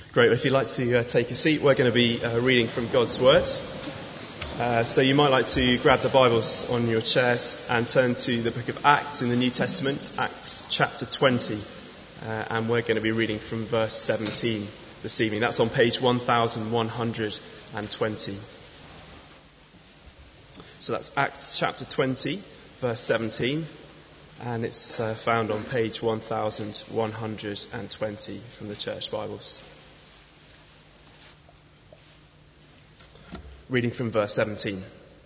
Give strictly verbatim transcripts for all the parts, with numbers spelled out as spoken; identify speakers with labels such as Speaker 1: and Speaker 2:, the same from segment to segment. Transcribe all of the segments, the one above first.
Speaker 1: Great. Well, if you'd like to uh, take a seat, we're going to be uh, reading from God's Word. Uh, so you might like to grab the Bibles on your chairs and turn to the book of Acts in the New Testament, Acts chapter twenty. Uh, and we're going to be reading from verse seventeen this evening. That's on page one thousand one hundred twenty. So that's Acts chapter twenty, verse seventeen. And it's uh, found on page one thousand one hundred twenty from the Church Bibles. Reading from verse seventeen.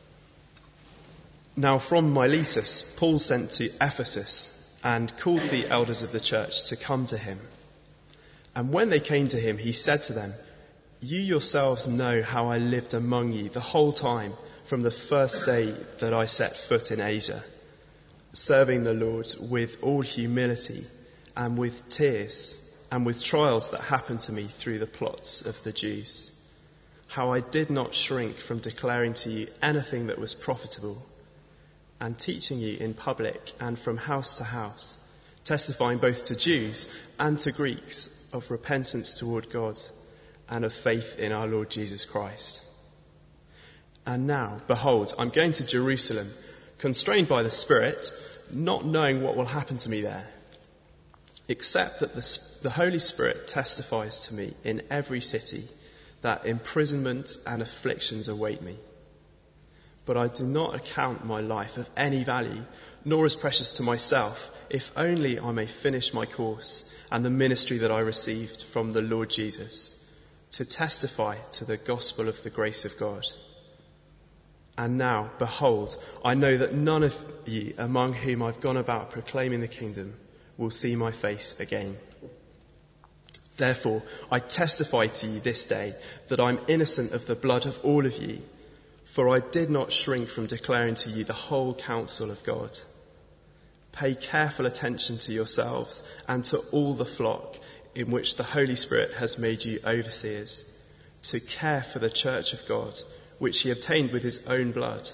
Speaker 1: Now from Miletus, Paul sent to Ephesus and called the elders of the church to come to him. And when they came to him, he said to them, "You yourselves know how I lived among you the whole time from the first day that I set foot in Asia, serving the Lord with all humility and with tears and with trials that happened to me through the plots of the Jews. How I did not shrink from declaring to you anything that was profitable, and teaching you in public and from house to house, testifying both to Jews and to Greeks of repentance toward God and of faith in our Lord Jesus Christ. And now, behold, I'm going to Jerusalem, constrained by the Spirit, not knowing what will happen to me there, except that the, the Holy Spirit testifies to me in every city that imprisonment and afflictions await me. But I do not account my life of any value, nor as precious to myself, if only I may finish my course and the ministry that I received from the Lord Jesus, to testify to the gospel of the grace of God. And now, behold, I know that none of you among whom I've gone about proclaiming the kingdom will see my face again. Therefore, I testify to you this day that I'm innocent of the blood of all of you, for I did not shrink from declaring to you the whole counsel of God. Pay careful attention to yourselves and to all the flock in which the Holy Spirit has made you overseers, to care for the church of God, which he obtained with his own blood.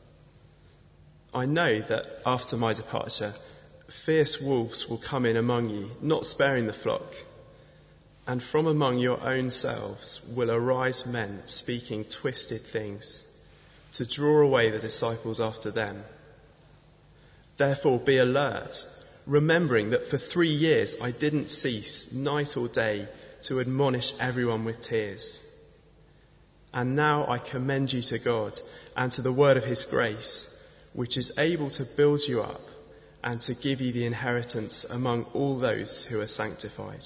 Speaker 1: I know that after my departure, fierce wolves will come in among you, not sparing the flock. And from among your own selves will arise men speaking twisted things, to draw away the disciples after them. Therefore be alert, remembering that for three years I didn't cease, night or day, to admonish everyone with tears. And now I commend you to God and to the word of his grace, which is able to build you up and to give you the inheritance among all those who are sanctified.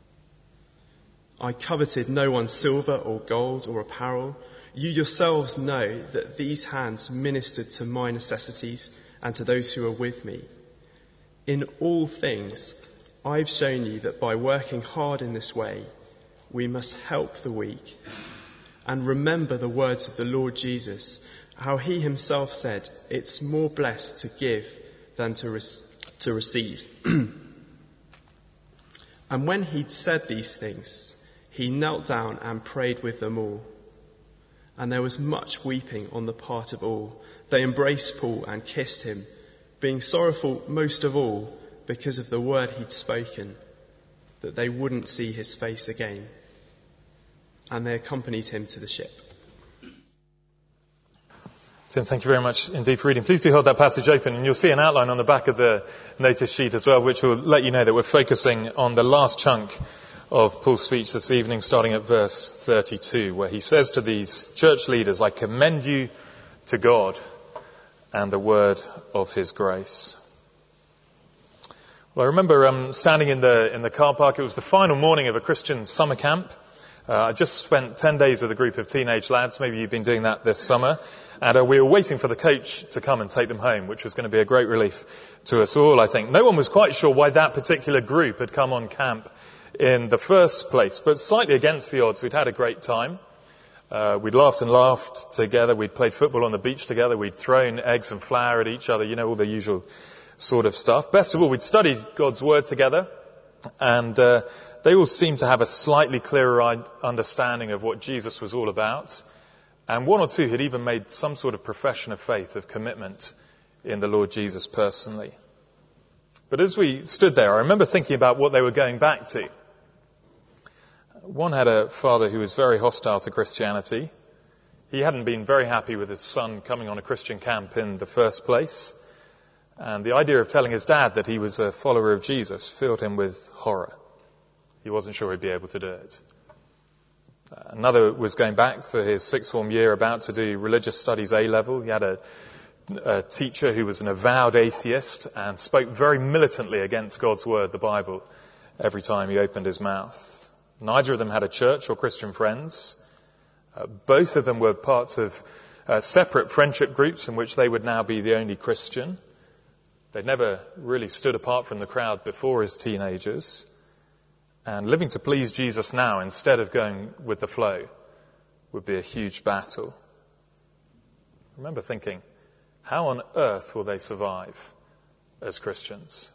Speaker 1: I coveted no one's silver or gold or apparel. You yourselves know that these hands ministered to my necessities and to those who are with me. In all things, I've shown you that by working hard in this way, we must help the weak. And remember the words of the Lord Jesus, how he himself said, it's more blessed to give than to, re- to receive. And when he'd said these things, he knelt down and prayed with them all. And there was much weeping on the part of all. They embraced Paul and kissed him, being sorrowful most of all because of the word he'd spoken, that they wouldn't see his face again. And they accompanied him to the ship.
Speaker 2: Tim, thank you very much indeed for reading. Please do hold that passage open, and you'll see an outline on the back of the notice sheet as well, which will let you know that we're focusing on the last chunk of Paul's speech this evening, starting at verse thirty-two, where he says to these church leaders, I commend you to God and the word of his grace. Well, I remember um, standing in the in the car park. It was the final morning of a Christian summer camp. Uh, I just spent ten days with a group of teenage lads. Maybe you've been doing that this summer. And uh, we were waiting for the coach to come and take them home, which was going to be a great relief to us all, I think. No one was quite sure why that particular group had come on camp in the first place, but slightly against the odds. We'd had a great time. Uh, we'd laughed and laughed together. We'd played football on the beach together. We'd thrown eggs and flour at each other, you know, all the usual sort of stuff. Best of all, we'd studied God's word together, and uh, they all seemed to have a slightly clearer understanding of what Jesus was all about. And one or two had even made some sort of profession of faith, of commitment in the Lord Jesus personally. But as we stood there, I remember thinking about what they were going back to. One had a father who was very hostile to Christianity. He hadn't been very happy with his son coming on a Christian camp in the first place. And the idea of telling his dad that he was a follower of Jesus filled him with horror. He wasn't sure he'd be able to do it. Another was going back for his sixth form year, about to do religious studies A-level. He had a, a teacher who was an avowed atheist and spoke very militantly against God's word, the Bible, every time he opened his mouth. Neither of them had a church or Christian friends. Uh, both of them were parts of uh, separate friendship groups in which they would now be the only Christian. They'd never really stood apart from the crowd before as teenagers. And living to please Jesus now instead of going with the flow would be a huge battle. I remember thinking, how on earth will they survive as Christians?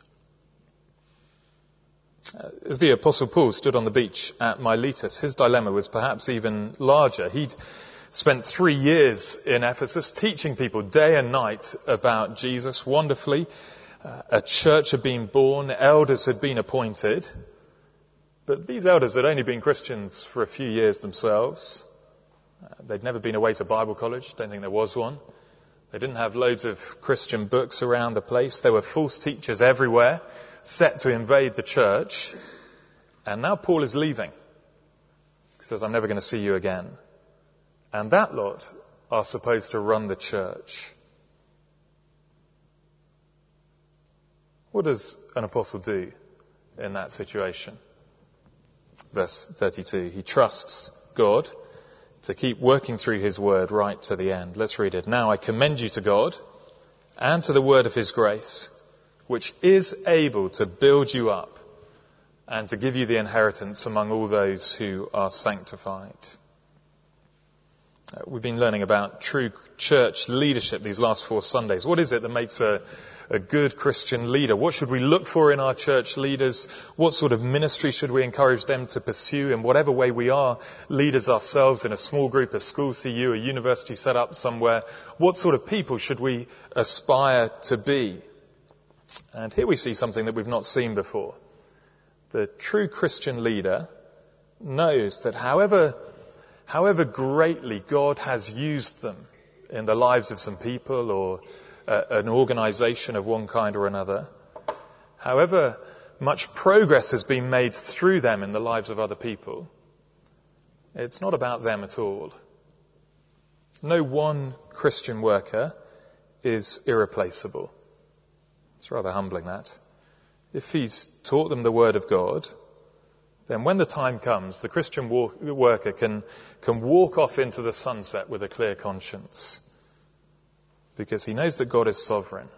Speaker 2: Uh, as the Apostle Paul stood on the beach at Miletus, his dilemma was perhaps even larger. He'd spent three years in Ephesus teaching people day and night about Jesus wonderfully. Uh, a church had been born, elders had been appointed. But these elders had only been Christians for a few years themselves. Uh, they'd never been away to Bible college. Don't think there was one. They didn't have loads of Christian books around the place. There were false teachers everywhere, set to invade the church. And now Paul is leaving. He says, I'm never going to see you again. And that lot are supposed to run the church. What does an apostle do in that situation? Verse thirty-two, he trusts God to keep working through his word right to the end. Let's read it. Now I commend you to God and to the word of his grace, which is able to build you up and to give you the inheritance among all those who are sanctified. Uh, we've been learning about true church leadership these last four Sundays. What is it that makes a a good Christian leader? What should we look for in our church leaders? What sort of ministry should we encourage them to pursue in whatever way we are leaders ourselves in a small group, a school C U, a university set up somewhere? What sort of people should we aspire to be? And here we see something that we've not seen before. The true Christian leader knows that however, however greatly God has used them in the lives of some people or Uh, an organization of one kind or another, however much progress has been made through them in the lives of other people, it's not about them at all. No one Christian worker is irreplaceable. It's rather humbling, that. If he's taught them the word of God, then when the time comes, the Christian walk, worker can, can walk off into the sunset with a clear conscience. Because he knows that God is sovereign.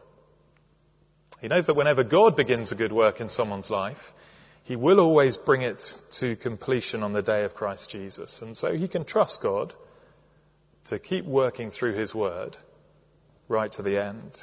Speaker 2: He knows that whenever God begins a good work in someone's life, he will always bring it to completion on the day of Christ Jesus. And so he can trust God to keep working through his word right to the end.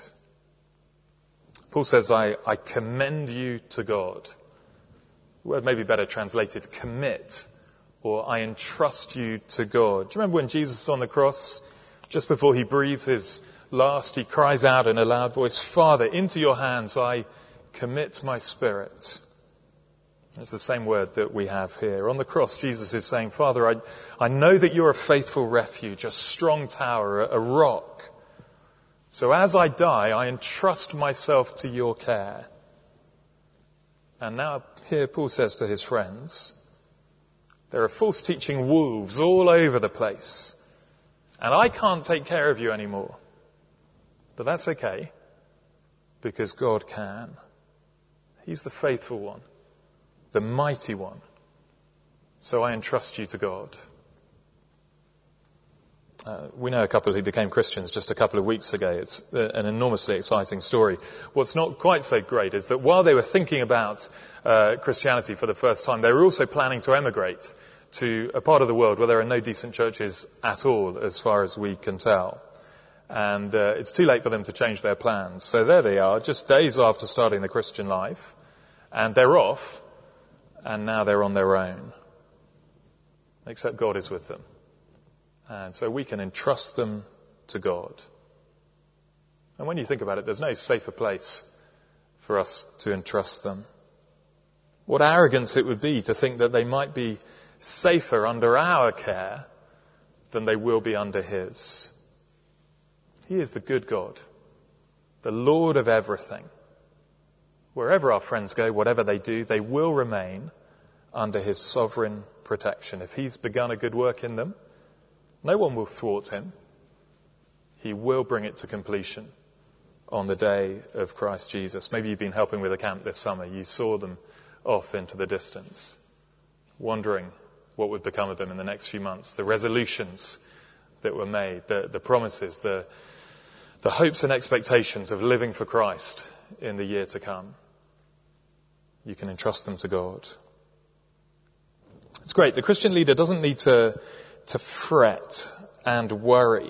Speaker 2: Paul says, I, I commend you to God. The word may be better translated commit, or I entrust you to God. Do you remember when Jesus was on the cross, just before he breathed his last, he cries out in a loud voice, Father, into your hands I commit my spirit. It's the same word that we have here. On the cross, Jesus is saying, Father, I, I know that you're a faithful refuge, a strong tower, a, a rock. So as I die, I entrust myself to your care. And now here Paul says to his friends, there are false teaching wolves all over the place, and I can't take care of you anymore. But that's okay, because God can. He's the faithful one, the mighty one. So I entrust you to God. Uh, we know a couple who became Christians just a couple of weeks ago. It's uh, an enormously exciting story. What's not quite so great is that while they were thinking about uh, Christianity for the first time, they were also planning to emigrate to a part of the world where there are no decent churches at all, as far as we can tell. And uh, it's too late for them to change their plans. So there they are, just days after starting the Christian life, and they're off, and now they're on their own. Except God is with them. And so we can entrust them to God. And when you think about it, there's no safer place for us to entrust them. What arrogance it would be to think that they might be safer under our care than they will be under his. He is the good God, the Lord of everything. Wherever our friends go, whatever they do, they will remain under his sovereign protection. If he's begun a good work in them, no one will thwart him. He will bring it to completion on the day of Christ Jesus. Maybe you've been helping with a camp this summer. You saw them off into the distance, wondering what would become of them in the next few months. The resolutions that were made, the, the promises, the, the hopes and expectations of living for Christ in the year to come. You can entrust them to God. It's great. The Christian leader doesn't need to, to fret and worry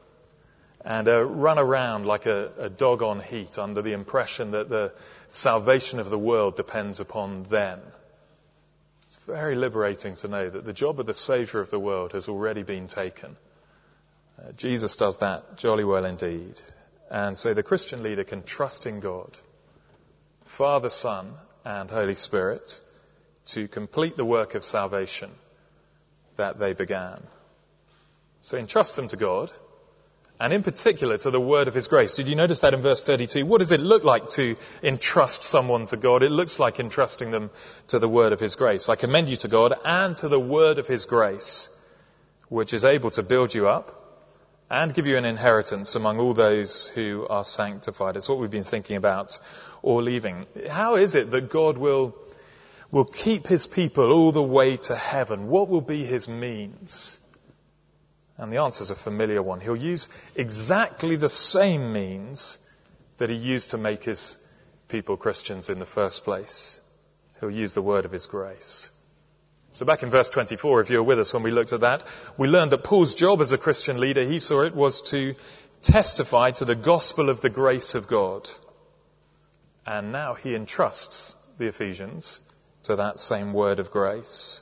Speaker 2: and uh, run around like a, a dog on heat under the impression that the salvation of the world depends upon them. It's very liberating to know that the job of the Saviour of the world has already been taken. Uh, Jesus does that jolly well indeed. And so the Christian leader can trust in God, Father, Son, and Holy Spirit to complete the work of salvation that they began. So entrust them to God, and in particular to the word of his grace. Did you notice that in verse thirty-two? What does it look like to entrust someone to God? It looks like entrusting them to the word of his grace. I commend you to God and to the word of his grace, which is able to build you up and give you an inheritance among all those who are sanctified. It's what we've been thinking about all evening. How is it that God will, will keep his people all the way to heaven? What will be his means? And the answer is a familiar one. He'll use exactly the same means that he used to make his people Christians in the first place. He'll use the word of his grace. So back in verse twenty-four, if you were with us when we looked at that, we learned that Paul's job as a Christian leader, he saw it, was to testify to the gospel of the grace of God. And now he entrusts the Ephesians to that same word of grace.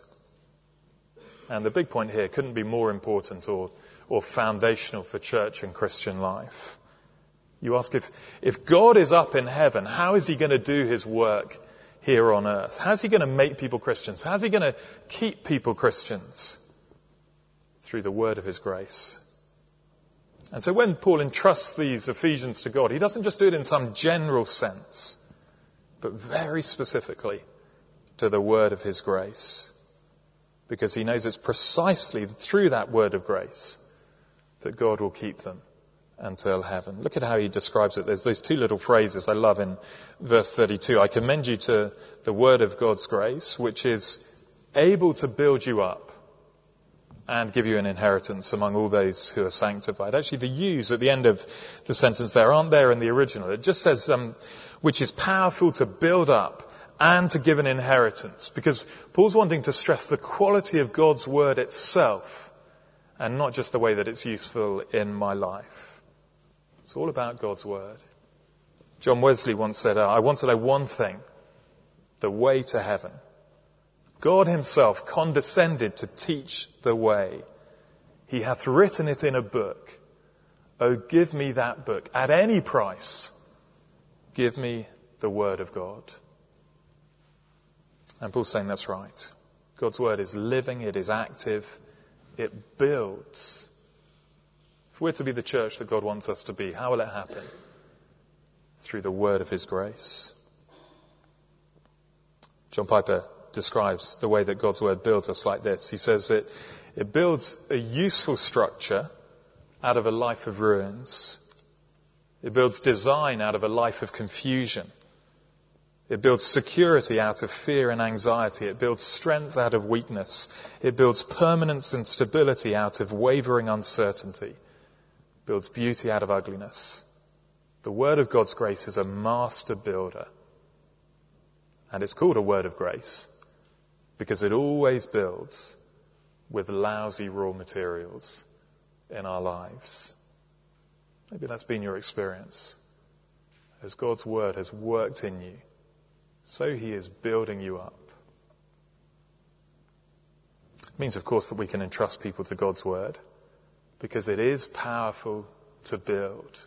Speaker 2: And the big point here couldn't be more important or, or foundational for church and Christian life. You ask, if, if God is up in heaven, how is he going to do his work here on earth? How's he going to make people Christians? How's he going to keep people Christians? Through the word of his grace. And so when Paul entrusts these Ephesians to God, he doesn't just do it in some general sense, but very specifically to the word of his grace. Because he knows it's precisely through that word of grace that God will keep them until heaven. Look at how he describes it. There's those two little phrases I love in verse thirty-two. I commend you to the word of God's grace, which is able to build you up and give you an inheritance among all those who are sanctified. Actually, the yous at the end of the sentence there aren't there in the original. It just says, um, which is powerful to build up and to give an inheritance. Because Paul's wanting to stress the quality of God's word itself and not just the way that it's useful in my life. It's all about God's word. John Wesley once said, I want to know one thing, the way to heaven. God himself condescended to teach the way. He hath written it in a book. Oh, give me that book at any price. Give me the word of God. And Paul's saying that's right. God's word is living, it is active, it builds. If we're to be the church that God wants us to be, how will it happen? Through the word of his grace. John Piper describes the way that God's word builds us like this. He says that it builds a useful structure out of a life of ruins. It builds design out of a life of confusion. It builds security out of fear and anxiety. It builds strength out of weakness. It builds permanence and stability out of wavering uncertainty. It builds beauty out of ugliness. The word of God's grace is a master builder. And it's called a word of grace because it always builds with lousy raw materials in our lives. Maybe that's been your experience. As God's word has worked in you, so he is building you up. It means, of course, that we can entrust people to God's word because it is powerful to build.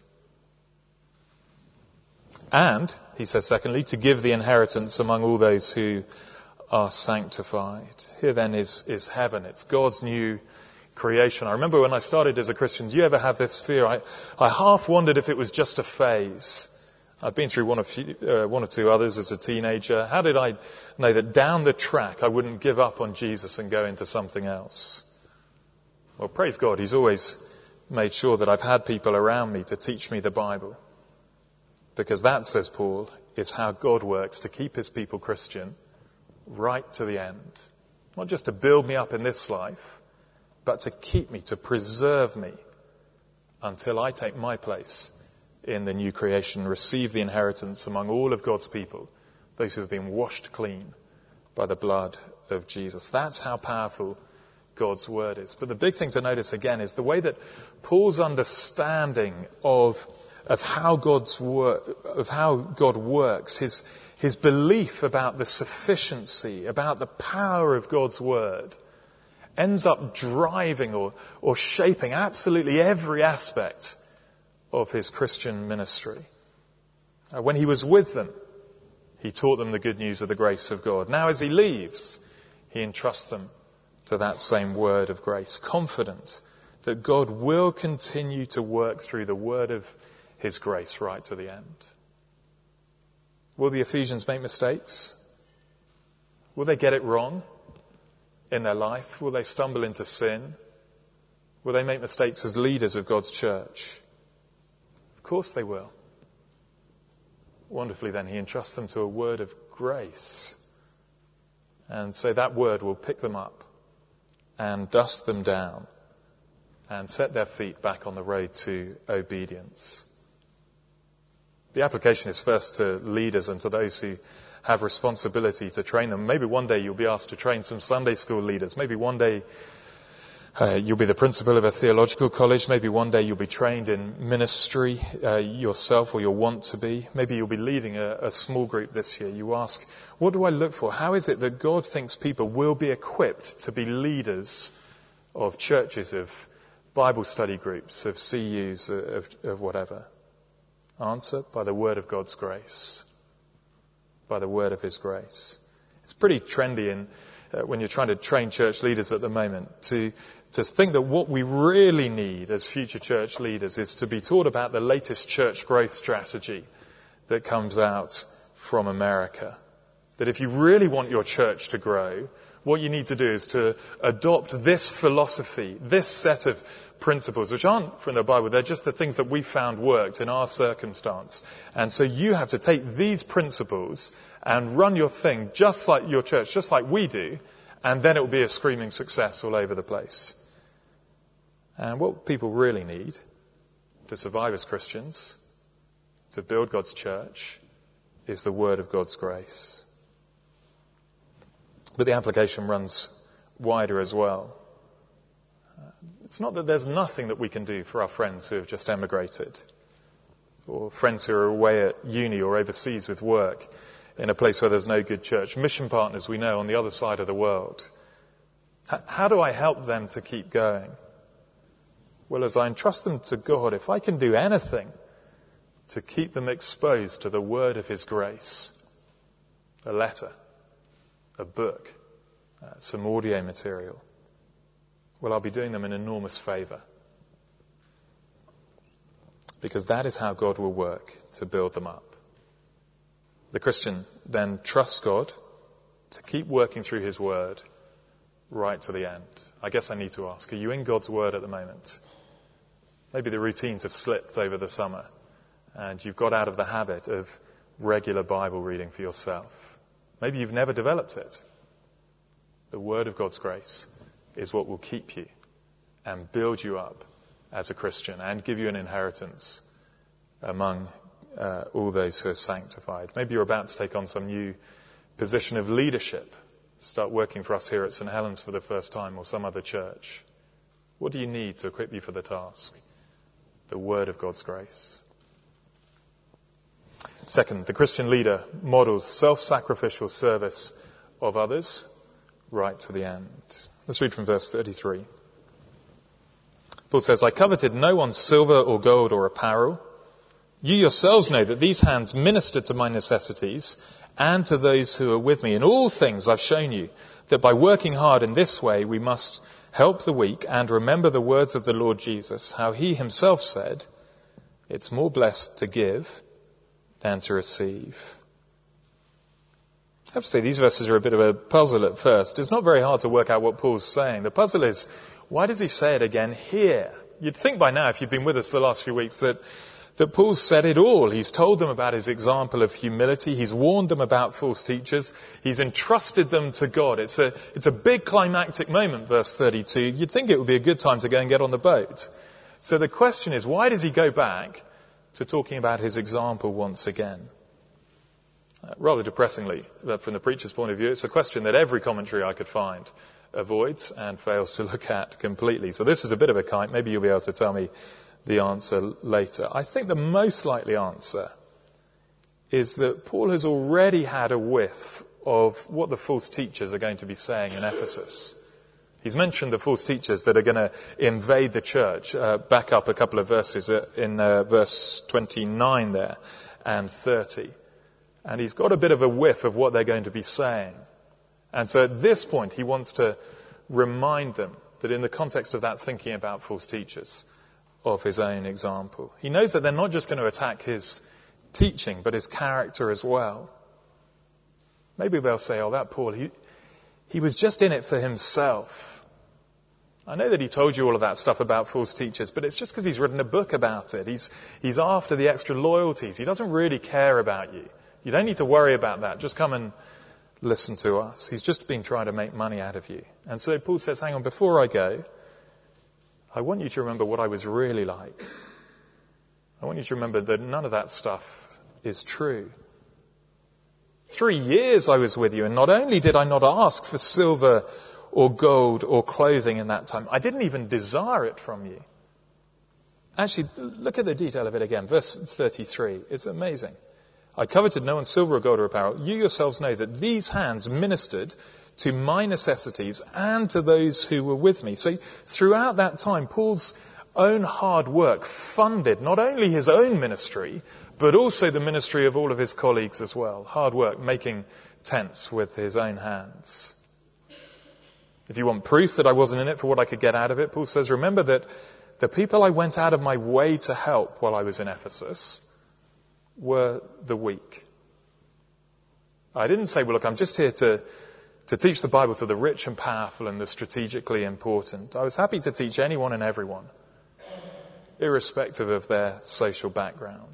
Speaker 2: And, he says secondly, to give the inheritance among all those who are sanctified. Here then is, is heaven. It's God's new creation. I remember when I started as a Christian, do you ever have this fear? I, I half wondered if it was just a phase. I've been through one or, few, uh, one or two others as a teenager. How did I know that down the track I wouldn't give up on Jesus and go into something else? Well, praise God, He's always made sure that I've had people around me to teach me the Bible. Because that, says Paul, is how God works to keep His people Christian right to the end. Not just to build me up in this life, but to keep me, to preserve me until I take my place in the new creation, receive the inheritance among all of God's people, those who have been washed clean by the blood of Jesus. That's how powerful God's word is. But the big thing to notice again is the way that Paul's understanding of of how God's work, of how God works, his his belief about the sufficiency, about the power of God's word, ends up driving or, or shaping absolutely every aspect of his Christian ministry. Uh, when he was with them, he taught them the good news of the grace of God. Now as he leaves, he entrusts them to that same word of grace, confident that God will continue to work through the word of his grace right to the end. Will the Ephesians make mistakes? Will they get it wrong in their life? Will they stumble into sin? Will they make mistakes as leaders of God's church? Of course they will. Wonderfully then, he entrusts them to a word of grace. And so that word will pick them up and dust them down and set their feet back on the road to obedience. The application is first to leaders and to those who have responsibility to train them. Maybe one day you'll be asked to train some Sunday school leaders. Maybe one day uh, you'll be the principal of a theological college. Maybe one day you'll be trained in ministry uh, yourself, or you'll want to be. Maybe you'll be leading a, a small group this year. You ask, what do I look for? How is it that God thinks people will be equipped to be leaders of churches, of Bible study groups, of C Us, of, of whatever? Answer, by the word of God's grace. By the word of his grace. It's pretty trendy in, uh, when you're trying to train church leaders at the moment to, to think that what we really need as future church leaders is to be taught about the latest church growth strategy that comes out from America. That if you really want your church to grow, what you need to do is to adopt this philosophy, this set of principles, which aren't from the Bible, they're just the things that we found worked in our circumstance. And so you have to take these principles and run your thing just like your church, just like we do, and then it will be a screaming success all over the place. And what people really need to survive as Christians, to build God's church, is the word of God's grace. But the application runs wider as well. It's not that there's nothing that we can do for our friends who have just emigrated, or friends who are away at uni or overseas with work in a place where there's no good church. Mission partners we know on the other side of the world. H- how do I help them to keep going? Well, as I entrust them to God, if I can do anything to keep them exposed to the word of his grace, a letter, a book, uh, some audio material, well, I'll be doing them an enormous favour. Because that is how God will work to build them up. The Christian then trusts God to keep working through his word right to the end. I guess I need to ask, are you in God's word at the moment? Maybe the routines have slipped over the summer and you've got out of the habit of regular Bible reading for yourself. Maybe you've never developed it. The word of God's grace is what will keep you and build you up as a Christian and give you an inheritance among uh, all those who are sanctified. Maybe you're about to take on some new position of leadership, start working for us here at Saint Helens for the first time, or some other church. What do you need to equip you for the task? The word of God's grace. Second, the Christian leader models self-sacrificial service of others right to the end. Let's read from verse thirty-three. Paul says, I coveted no one's silver or gold or apparel. You yourselves know that these hands ministered to my necessities and to those who are with me. In all things I've shown you that by working hard in this way we must help the weak and remember the words of the Lord Jesus, how he himself said, it's more blessed to give than to receive. I have to say these verses are a bit of a puzzle at first. It's not very hard to work out what Paul's saying. The puzzle is, why does he say it again here? You'd think by now, if you've been with us the last few weeks, that that Paul's said it all. He's told them about his example of humility. He's warned them about false teachers. He's entrusted them to God. It's a, it's a big climactic moment, verse thirty-two. You'd think it would be a good time to go and get on the boat. So the question is, why does he go back to talking about his example once again? Uh, rather depressingly, but from the preacher's point of view, it's a question that every commentary I could find avoids and fails to look at completely. So this is a bit of a kite. Maybe you'll be able to tell me the answer later. I think the most likely answer is that Paul has already had a whiff of what the false teachers are going to be saying in Ephesus. He's mentioned the false teachers that are going to invade the church. Uh, back up a couple of verses in uh, verse twenty-nine there and thirty. And he's got a bit of a whiff of what they're going to be saying. And so at this point he wants to remind them that in the context of that thinking about false teachers, of his own example. He knows that they're not just going to attack his teaching, but his character as well. Maybe they'll say, oh, that Paul, he, he was just in it for himself. I know that he told you all of that stuff about false teachers, but it's just because he's written a book about it. He's, he's after the extra loyalties. He doesn't really care about you. You don't need to worry about that. Just come and listen to us. He's just been trying to make money out of you. And so Paul says, hang on, before I go, I want you to remember what I was really like. I want you to remember that none of that stuff is true. Three years I was with you, and not only did I not ask for silver or gold or clothing in that time, I didn't even desire it from you. Actually, look at the detail of it again. Verse thirty-three. It's amazing. I coveted no one's silver or gold or apparel. You yourselves know that these hands ministered to my necessities and to those who were with me. So throughout that time, Paul's own hard work funded not only his own ministry, but also the ministry of all of his colleagues as well. Hard work, making tents with his own hands. If you want proof that I wasn't in it for what I could get out of it, Paul says, remember that the people I went out of my way to help while I was in Ephesus were the weak. I didn't say, well, look, I'm just here to to teach the Bible to the rich and powerful and the strategically important. I was happy to teach anyone and everyone, irrespective of their social background.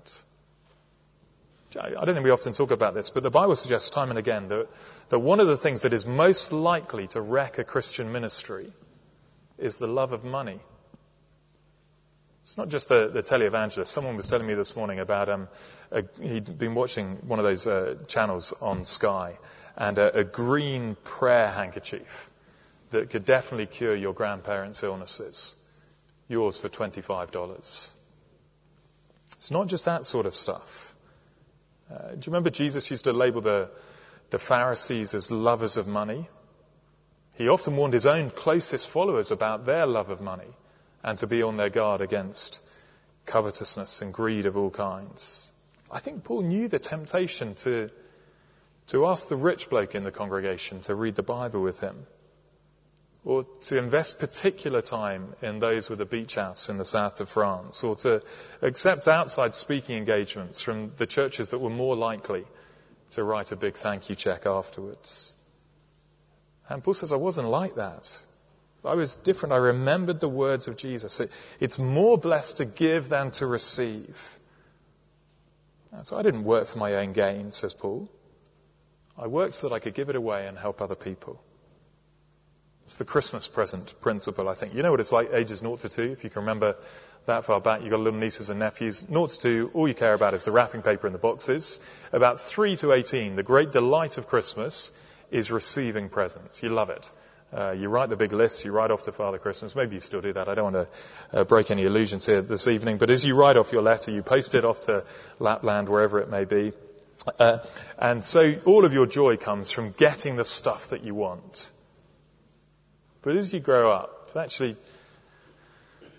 Speaker 2: I don't think we often talk about this, but the Bible suggests time and again that, that one of the things that is most likely to wreck a Christian ministry is the love of money. It's not just the, the televangelist. Someone was telling me this morning about, um, a, he'd been watching one of those uh, channels on Sky, and a, a green prayer handkerchief that could definitely cure your grandparents' illnesses. Yours for twenty-five dollars. It's not just that sort of stuff. Uh, do you remember Jesus used to label the, the Pharisees as lovers of money? He often warned his own closest followers about their love of money and to be on their guard against covetousness and greed of all kinds. I think Paul knew the temptation to to ask the rich bloke in the congregation to read the Bible with him, or to invest particular time in those with a beach house in the south of France, or to accept outside speaking engagements from the churches that were more likely to write a big thank you check afterwards. And Paul says, I wasn't like that. I was different. I remembered the words of Jesus. It, it's more blessed to give than to receive. And so I didn't work for my own gain, says Paul. I worked so that I could give it away and help other people. It's the Christmas present principle, I think. You know what it's like, ages naught to two, if you can remember that far back. You've got little nieces and nephews. Naught to two, all you care about is the wrapping paper and the boxes. About three to eighteen, the great delight of Christmas is receiving presents. You love it. Uh, you write the big lists, you write off to Father Christmas. Maybe you still do that. I don't want to uh, break any illusions here this evening. But as you write off your letter, you post it off to Lapland, wherever it may be. Uh, and so all of your joy comes from getting the stuff that you want. But as you grow up, actually,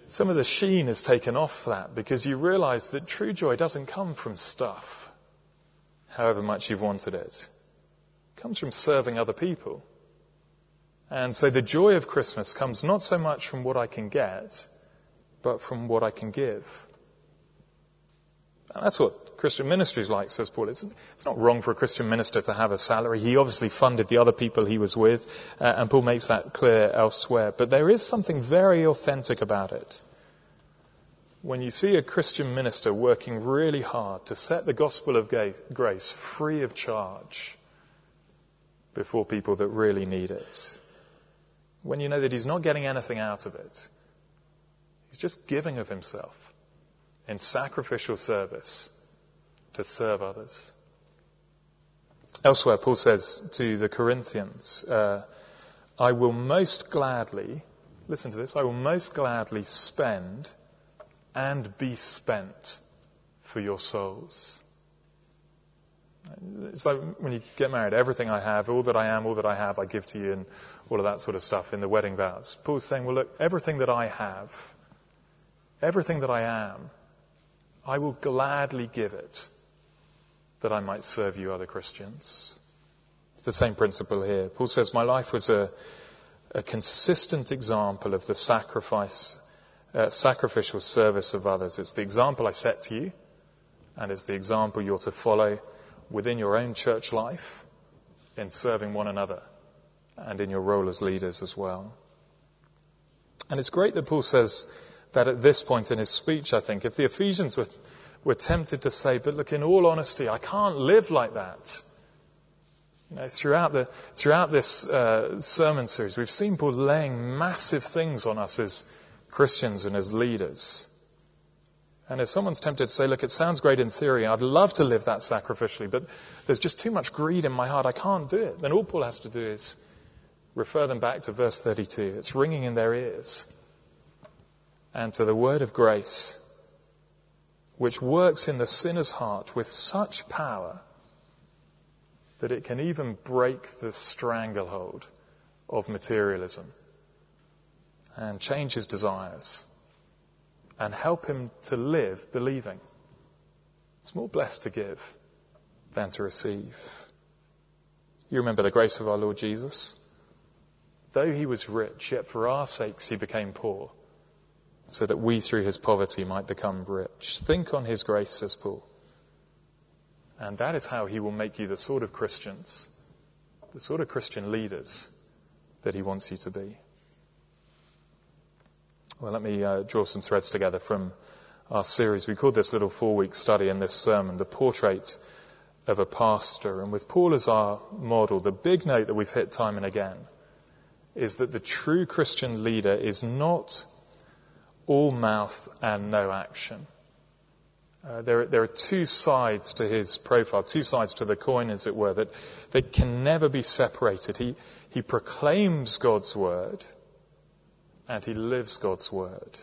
Speaker 2: some of the sheen is taken off that, because you realize that true joy doesn't come from stuff, however much you've wanted it. It comes from serving other people. And so the joy of Christmas comes not so much from what I can get, but from what I can give. And that's what Christian ministry is like, says Paul. It's, it's not wrong for a Christian minister to have a salary. He obviously funded the other people he was with, uh, and Paul makes that clear elsewhere. But there is something very authentic about it. When you see a Christian minister working really hard to set the gospel of grace free of charge before people that really need it, when you know that he's not getting anything out of it, he's just giving of himself in sacrificial service to serve others. Elsewhere, Paul says to the Corinthians, uh, I will most gladly, listen to this, I will most gladly spend and be spent for your souls. It's like when you get married, everything I have, all that I am, all that I have, I give to you, and all of that sort of stuff in the wedding vows. Paul's saying, well, look, everything that I have, everything that I am, I will gladly give it that I might serve you other Christians. It's the same principle here. Paul says, my life was a, a consistent example of the sacrifice, uh, sacrificial service of others. It's the example I set to you, and it's the example you're to follow within your own church life, in serving one another, and in your role as leaders as well. And it's great that Paul says that at this point in his speech, I think, if the Ephesians were, were tempted to say, but look, in all honesty, I can't live like that. You know, throughout the throughout this uh, sermon series, we've seen Paul laying massive things on us as Christians and as leaders. And if someone's tempted to say, look, it sounds great in theory, I'd love to live that sacrificially, but there's just too much greed in my heart, I can't do it, then all Paul has to do is refer them back to verse thirty-two. It's ringing in their ears. And to the word of grace, which works in the sinner's heart with such power that it can even break the stranglehold of materialism and change his desires and help him to live believing. It's more blessed to give than to receive. You remember the grace of our Lord Jesus? Though he was rich, yet for our sakes he became poor, so that we through his poverty might become rich. Think on his grace, says Paul. And that is how he will make you the sort of Christians, the sort of Christian leaders that he wants you to be. Well, let me uh, draw some threads together from our series. We called this little four-week study in this sermon, The Portrait of a Pastor. And with Paul as our model, the big note that we've hit time and again is that the true Christian leader is not all mouth and no action. Uh, there, there are two sides to his profile, two sides to the coin, as it were, that they can never be separated. He, he proclaims God's word, and he lives God's word.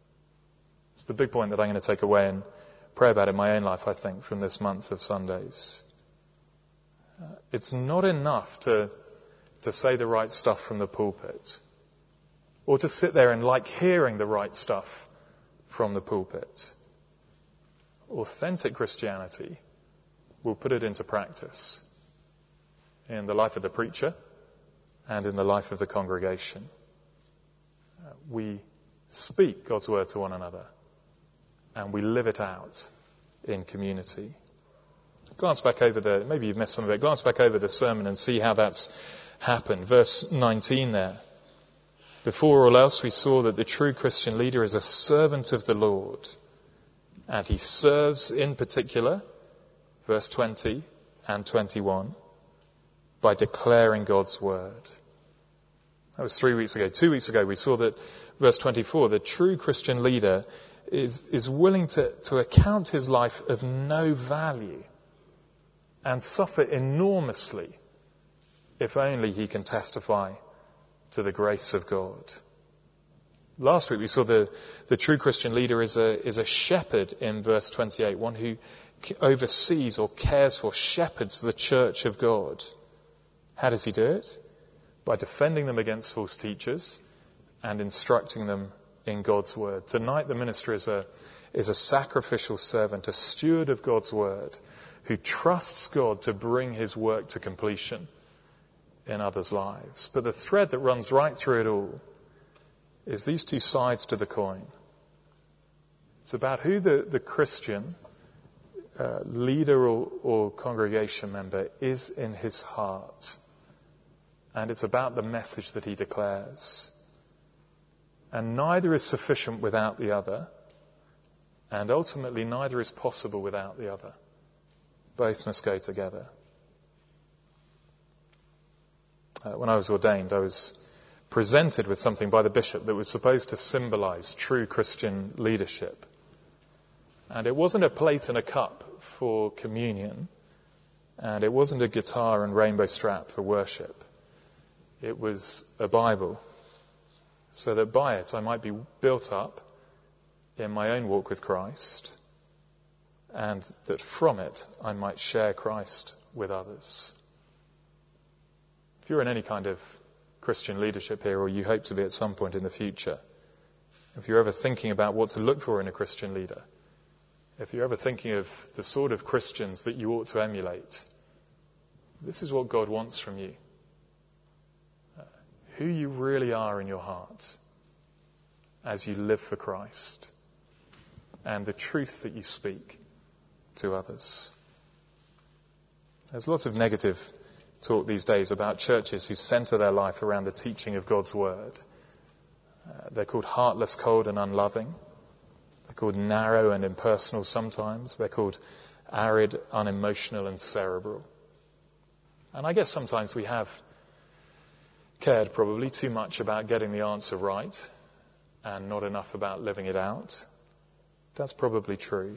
Speaker 2: It's the big point that I'm going to take away and pray about in my own life, I think, from this month of Sundays. Uh, it's not enough to, to say the right stuff from the pulpit, or to sit there and like hearing the right stuff from the pulpit. Authentic Christianity will put it into practice in the life of the preacher and in the life of the congregation. Uh, we speak God's word to one another and we live it out in community. Glance back over the, maybe you've missed some of it, glance back over the sermon and see how that's happened. Verse nineteen there. Before all else, we saw that the true Christian leader is a servant of the Lord. And he serves in particular, verse twenty and twenty-one, by declaring God's word. That was three weeks ago. Two weeks ago, we saw that, verse twenty-four, the true Christian leader is, is willing to, to account his life of no value and suffer enormously if only he can testify to the grace of God. Last week we saw the, the true Christian leader is a, is a shepherd in verse twenty-eight, one who oversees or cares for, shepherds the church of God. How does he do it? By defending them against false teachers and instructing them in God's word. Tonight the minister is a, is a sacrificial servant, a steward of God's word, who trusts God to bring his work to completion in others' lives. But the thread that runs right through it all is these two sides to the coin. It's about who the, the Christian uh, leader or, or congregation member is in his heart. And it's about the message that he declares. And neither is sufficient without the other. And ultimately, neither is possible without the other. Both must go together. Uh, when I was ordained, I was presented with something by the bishop that was supposed to symbolize true Christian leadership. And it wasn't a plate and a cup for communion. And it wasn't a guitar and rainbow strap for worship. It was a Bible, so that by it I might be built up in my own walk with Christ, and that from it I might share Christ with others. If you're in any kind of Christian leadership here, or you hope to be at some point in the future, if you're ever thinking about what to look for in a Christian leader, if you're ever thinking of the sort of Christians that you ought to emulate, this is what God wants from you. Who you really are in your heart as you live for Christ, and the truth that you speak to others. There's lots of negative talk these days about churches who centre their life around the teaching of God's word. Uh, they're called heartless, cold and unloving. They're called narrow and impersonal sometimes. They're called arid, unemotional and cerebral. And I guess sometimes we have cared probably too much about getting the answer right and not enough about living it out. That's probably true.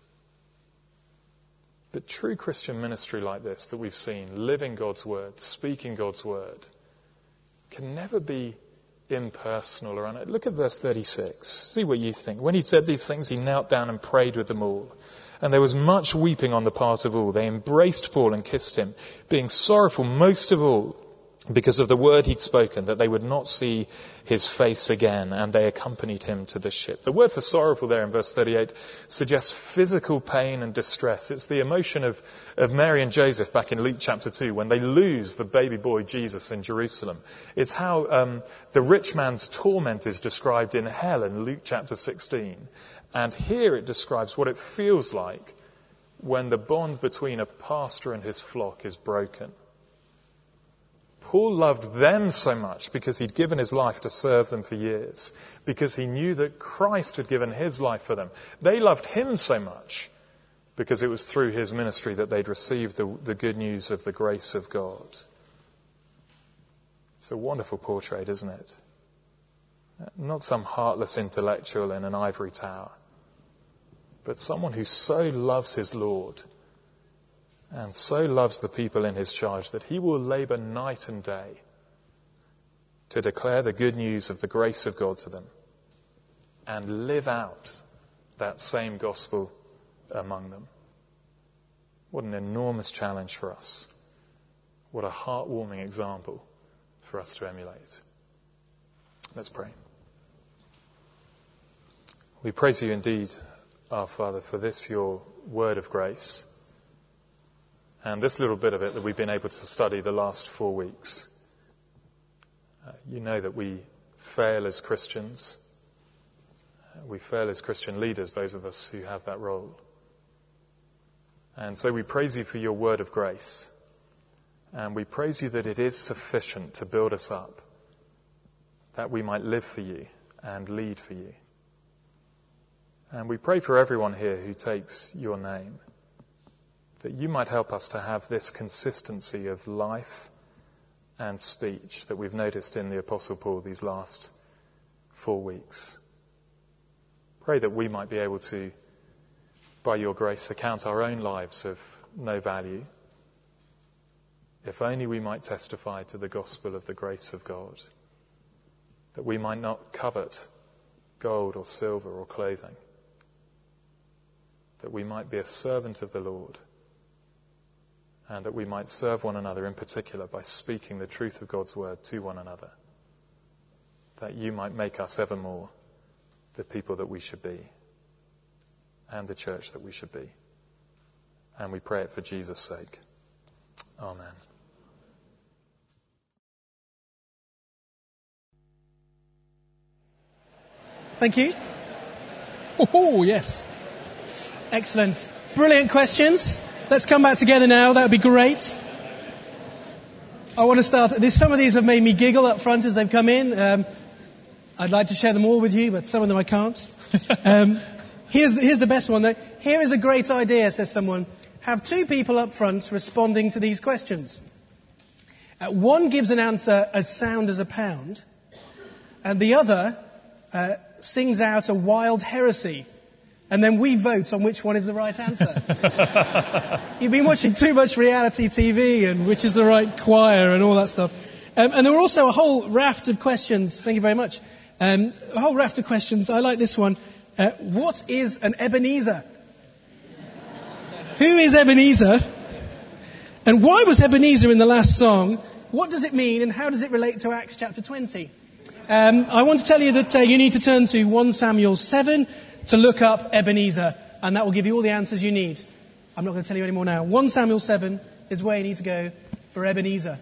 Speaker 2: But true Christian ministry like this that we've seen, living God's word, speaking God's word, can never be impersonal or un- Look at verse thirty-six. See what you think. When he said these things, he knelt down and prayed with them all. And there was much weeping on the part of all. They embraced Paul and kissed him, being sorrowful most of all because of the word he'd spoken, that they would not see his face again, and they accompanied him to the ship. The word for sorrowful there in verse thirty-eight suggests physical pain and distress. It's the emotion of, of Mary and Joseph back in Luke chapter two when they lose the baby boy Jesus in Jerusalem. It's how um, the rich man's torment is described in hell in Luke chapter sixteen. And here it describes what it feels like when the bond between a pastor and his flock is broken. Paul loved them so much because he'd given his life to serve them for years, because he knew that Christ had given his life for them. They loved him so much because it was through his ministry that they'd received the, the good news of the grace of God. It's a wonderful portrait, isn't it? Not some heartless intellectual in an ivory tower, but someone who so loves his Lord and so loves the people in his charge that he will labour night and day to declare the good news of the grace of God to them and live out that same gospel among them. What an enormous challenge for us. What a heartwarming example for us to emulate. Let's pray. We praise you indeed, our Father, for this, your word of grace, and this little bit of it that we've been able to study the last four weeks. Uh, you know that we fail as Christians. We fail as Christian leaders, those of us who have that role. And so we praise you for your word of grace. And we praise you that it is sufficient to build us up, that we might live for you and lead for you. And we pray for everyone here who takes your name, that you might help us to have this consistency of life and speech that we've noticed in the Apostle Paul these last four weeks. Pray that we might be able to, by your grace, account our own lives of no value, if only we might testify to the gospel of the grace of God, that we might not covet gold or silver or clothing, that we might be a servant of the Lord, and that we might serve one another in particular by speaking the truth of God's word to one another, that you might make us ever more the people that we should be and the church that we should be. And we pray it for Jesus' sake. Amen.
Speaker 3: Thank you. Oh, yes. Excellent. Brilliant questions. Let's come back together now. That would be great. I want to start. There's some of these have made me giggle up front as they've come in. Um, I'd like to share them all with you, but some of them I can't. Um, here's, here's the best one, though. Here is a great idea, says someone. Have two people up front responding to these questions. Uh, one gives an answer as sound as a pound, and the other uh, sings out a wild heresy, and then we vote on which one is the right answer. You've been watching too much reality T V and which is the right choir and all that stuff. Um, and there were also a whole raft of questions. Thank you very much. Um, a whole raft of questions. I like this one. Uh, what is an Ebenezer? Who is Ebenezer? And why was Ebenezer in the last song? What does it mean and how does it relate to Acts chapter twenty? Um, I want to tell you that uh, you need to turn to First Samuel seven to look up Ebenezer, and that will give you all the answers you need. I'm not going to tell you any more now. First Samuel seven is where you need to go for Ebenezer.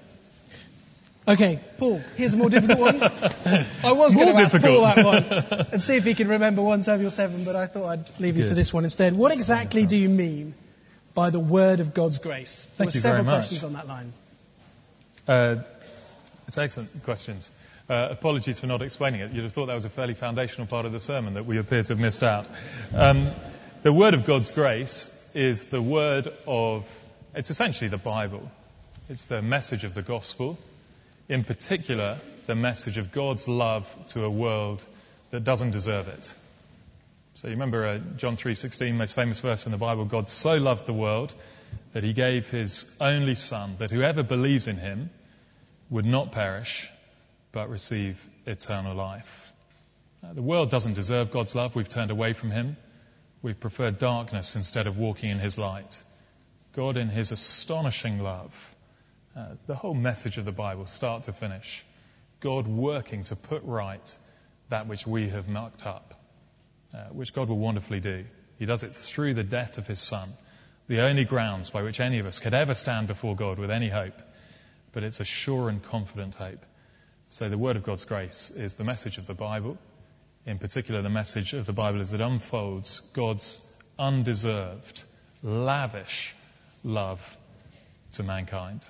Speaker 3: Okay, Paul, here's a more difficult one. I was going to ask Paul that one and see if he could remember First Samuel seven, but I thought I'd leave you
Speaker 2: Good.
Speaker 3: to this one instead. What exactly do you mean by the word of God's grace? There
Speaker 2: Thank
Speaker 3: were
Speaker 2: you
Speaker 3: several
Speaker 2: very much.
Speaker 3: questions on that line.
Speaker 2: Uh, it's excellent questions. Uh, apologies for not explaining it. You'd have thought that was a fairly foundational part of the sermon that we appear to have missed out. Um, the word of God's grace is the word of, it's essentially the Bible. It's the message of the gospel. In particular, the message of God's love to a world that doesn't deserve it. So you remember uh, John three sixteen, most famous verse in the Bible, God so loved the world that he gave his only son, that whoever believes in him would not perish, but receive eternal life. Uh, the world doesn't deserve God's love. We've turned away from him. We've preferred darkness instead of walking in his light. God, in his astonishing love, uh, the whole message of the Bible, start to finish, God working to put right that which we have mucked up, uh, which God will wonderfully do. He does it through the death of his son, the only grounds by which any of us could ever stand before God with any hope. But it's a sure and confident hope. So the word of God's grace is the message of the Bible. In particular, the message of the Bible is that unfolds God's undeserved, lavish love to mankind.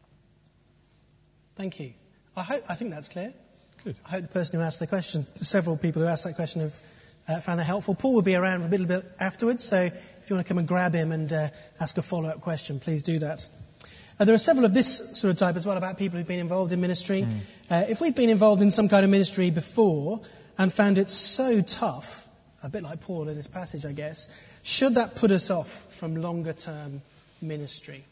Speaker 3: Thank you. I hope, I think that's clear.
Speaker 2: Good.
Speaker 3: I hope the person who asked the question, several people who asked that question have uh, found that helpful. Paul will be around for a little bit afterwards, so if you want to come and grab him and uh, ask a follow-up question, please do that. Uh, there are several of this sort of type as well about people who've been involved in ministry. Mm. Uh, if we've been involved in some kind of ministry before and found it so tough, a bit like Paul in this passage, I guess, should that put us off from longer-term ministry?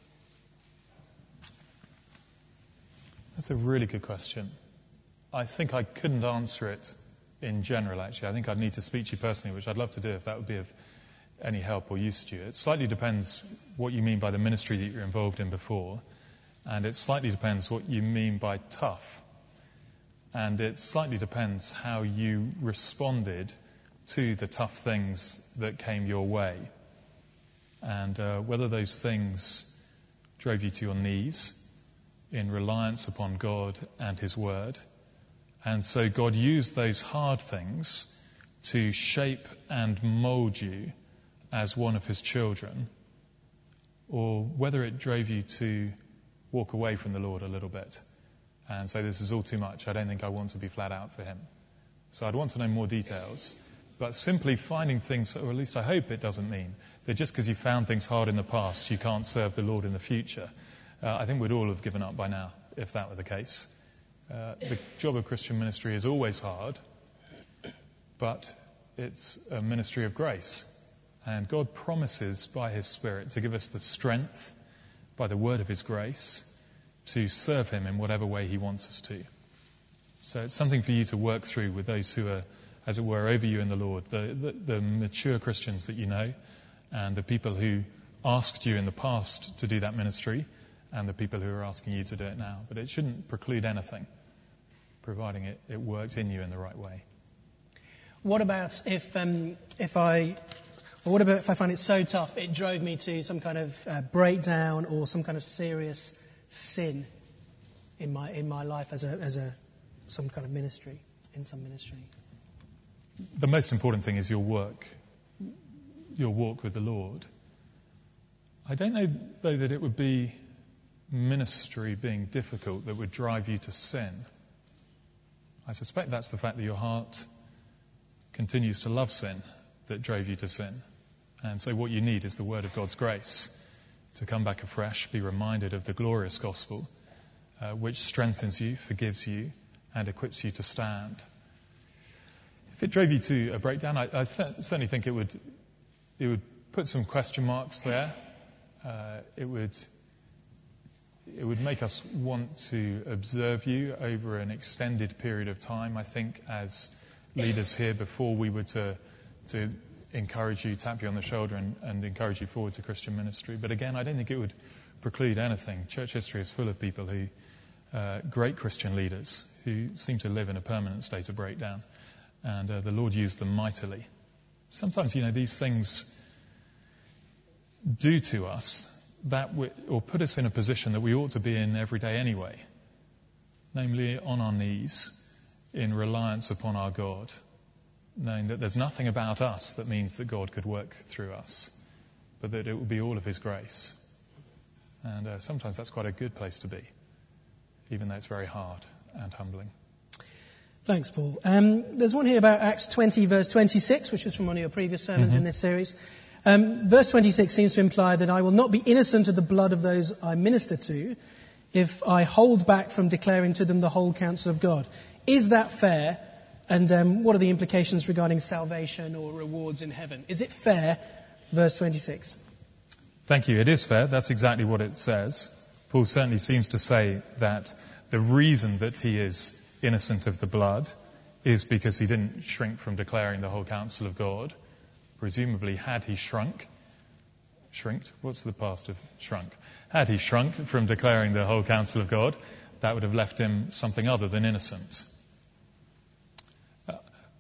Speaker 2: That's a really good question. I think I couldn't answer it in general, actually. I think I'd need to speak to you personally, which I'd love to do if that would be of any help or use to you. It slightly depends what you mean by the ministry that you're involved in before, and it slightly depends what you mean by tough, and it slightly depends how you responded to the tough things that came your way, and uh, whether those things drove you to your knees in reliance upon God and his word. And so God used those hard things to shape and mold you as one of his children, or whether it drove you to walk away from the Lord a little bit and say, this is all too much, I don't think I want to be flat out for him. So I'd want to know more details. But simply finding things, or at least I hope it doesn't mean that just because you found things hard in the past, you can't serve the Lord in the future. Uh, I think we'd all have given up by now, if that were the case. Uh, the job of Christian ministry is always hard, but it's a ministry of grace. And God promises by his Spirit to give us the strength, by the word of his grace, to serve him in whatever way he wants us to. So it's something for you to work through with those who are, as it were, over you in the Lord, the, the, the mature Christians that you know, and the people who asked you in the past to do that ministry, and the people who are asking you to do it now. But it shouldn't preclude anything, providing it, it worked in you in the right way.
Speaker 3: What about if um, if I, or what about if I find it so tough it drove me to some kind of uh, breakdown or some kind of serious sin in my in my life as a as a some kind of ministry in some ministry?
Speaker 2: The most important thing is your work, your walk with the Lord. I don't know, though, that it would be ministry being difficult that would drive you to sin. I suspect that's the fact that your heart continues to love sin that drove you to sin. And so what you need is the word of God's grace to come back afresh, be reminded of the glorious gospel, uh, which strengthens you, forgives you, and equips you to stand. If it drove you to a breakdown, I, I th- certainly think it would it would put some question marks there. Uh, it would it would make us want to observe you over an extended period of time. I think as leaders here, before we were to to encourage you, tap you on the shoulder, and, and encourage you forward to Christian ministry. But again, I don't think it would preclude anything. Church history is full of people who, uh, great Christian leaders, who seem to live in a permanent state of breakdown. And uh, the Lord used them mightily. Sometimes, you know, these things do to us that, we, or put us in a position that we ought to be in every day anyway. Namely, on our knees, in reliance upon our God, knowing that there's nothing about us that means that God could work through us, but that it will be all of His grace. And uh, sometimes that's quite a good place to be, even though it's very hard and humbling.
Speaker 3: Thanks, Paul. Um, there's one here about Acts twenty, verse twenty-six, which is from one of your previous sermons mm-hmm. in this series. Um, verse twenty-six seems to imply that I will not be innocent of the blood of those I minister to if I hold back from declaring to them the whole counsel of God. Is that fair? And um, what are the implications regarding salvation or rewards in heaven? Is it fair? Verse twenty-six.
Speaker 2: Thank you. It is fair. That's exactly what it says. Paul certainly seems to say that the reason that he is innocent of the blood is because he didn't shrink from declaring the whole counsel of God. Presumably, had he shrunk, shrinked, what's the past of shrunk? Had he shrunk from declaring the whole counsel of God, that would have left him something other than innocent. Uh,